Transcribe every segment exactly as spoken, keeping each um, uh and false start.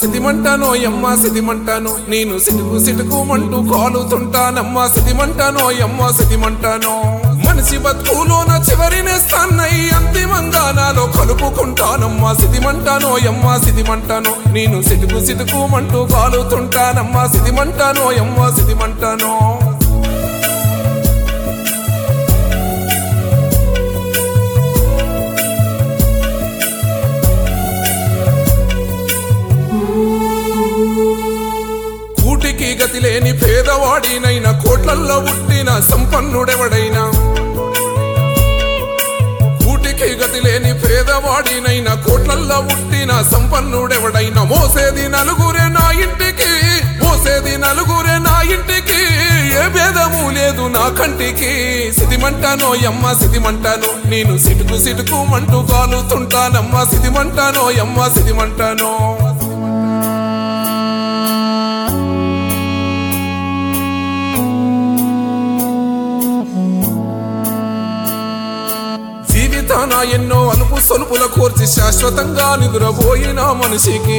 సిదిమంటానో యమ్మ సిదిమంటాను నేను సిటుకు సిటుకుమంటూ కాలుతుంటానమ్మా సిదిమంటానో యమ్మ సిదిమంటానో మనిషి బతుకులోన చివరి నేస్తాన్నై అంతిమంగా నాలో కలుపుకుంటానమ్మా సిదిమంటానో యమ్మ సిదిమంటాను నేను సిటుకు సిటుకుమంటూ కాలుతుంటానమ్మా సిదిమంటానో యమ్మ సిదిమంటానో కూటికి గతి లేని పేదవాడినైనా కోట్లల్లో పుట్టిన సంపన్నుడెవడైనా కూటికి గతి లేని పేదవాడినైనా కోట్లల్లో పుట్టిన సంపన్నుడెవడైనా మోసేది నలుగురే నా ఇంటికి మోసేది నలుగురే నా ఇంటికి ఏ భేదము లేదు నా కంటికి సిదిమంటానో యమ్మ సిదిమంటాను నేను సిటుకు సిటుకుమంటూ కాలుతుంటానమ్మా సిదిమంటానో యమ్మ సిదిమంటానో జీవితాన ఎన్నో అలుపు సొలుపుల కోర్చి శాశ్వతంగా నిదురబోయిన మనిషికి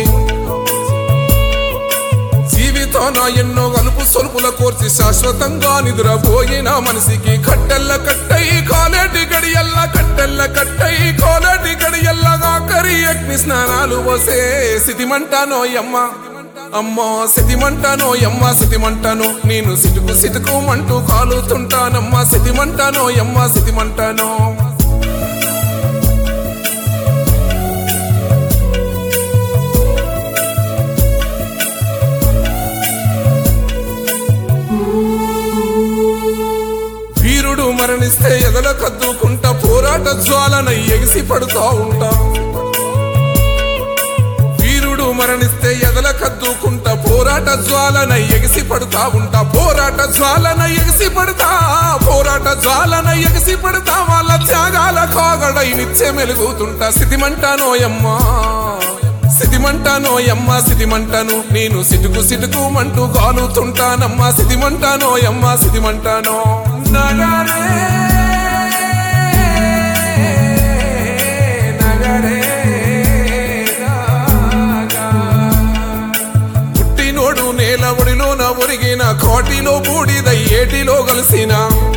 జీవితాన ఎన్నో అలుపు సొలుపుల కోర్చి శాశ్వతంగా నిదురబోయిన మనిషికి కట్టెల్ల కట్టై కాలేటి గడియల్ల కట్టెల్ల కట్టై కాలేటి గడియల్లగా కరి అగ్ని స్నానాలు వసే సిదిమంటానో యమ్మ అమ్మా సిదిమంటానో యమ్మ సిదిమంటాను నేను సిటుకు సిటుకుమంటూ కాలుతుంటానమ్మా సిదిమంటానో యమ్మ సిదిమంటానో వీరుడు మరణిస్తే ఎదల కద్దుకుంటా పోరాట జ్వాలనై ఎగిసి పడుతా ఉంటా వీరుడు మరణిస్తే ఎదల కద్దుకుంటా పోరాట జ్వాలనై ఎగిసి పడుతా ఉంటా పోరాట జ్వాలనై ఎగిసి పడతా పోరాట జ్వాలనై ఎగిసి పడతా వాళ్ళ త్యాగాల కాగడై నిత్య మెలుగుతుంటా సిదిమంటానో యమ్మా సిదిమంటానో యమ్మ సిదిమంటాను నేను సిటుకు సిటుకుమంటూ కాలుతుంటానమ్మా సిదిమంటానో యమ్మ సిదిమంటానో నగరే నగరే పుట్టినోడు నేల ఒడిలోన ఒరిగిన కాటిలో బూడిదై ఏటిలో కలిసిన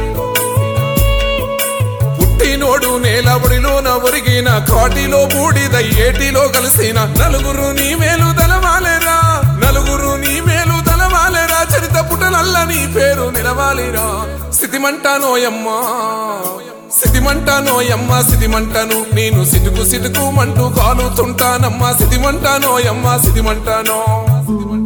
పుట్టినోడు నేల ఒడిలోన ఒరిగిన కాటిలో బూడిదై ఏటిలో కలిసిన నలుగురు నీ మేలు దలవాలేరా నలుగురు నీ మేలు దలవాలేరా చరిత పుటనల్ల నీ పేరు నిలవాలిరా సిదిమంటానో యమ్మ సిదిమంటానో యమ్మ సిదిమంటాను నేను సిటుకు సిటుకుమంటూ కాలుతుంటానమ్మా సిదిమంటానో యమ్మ సిదిమంటానో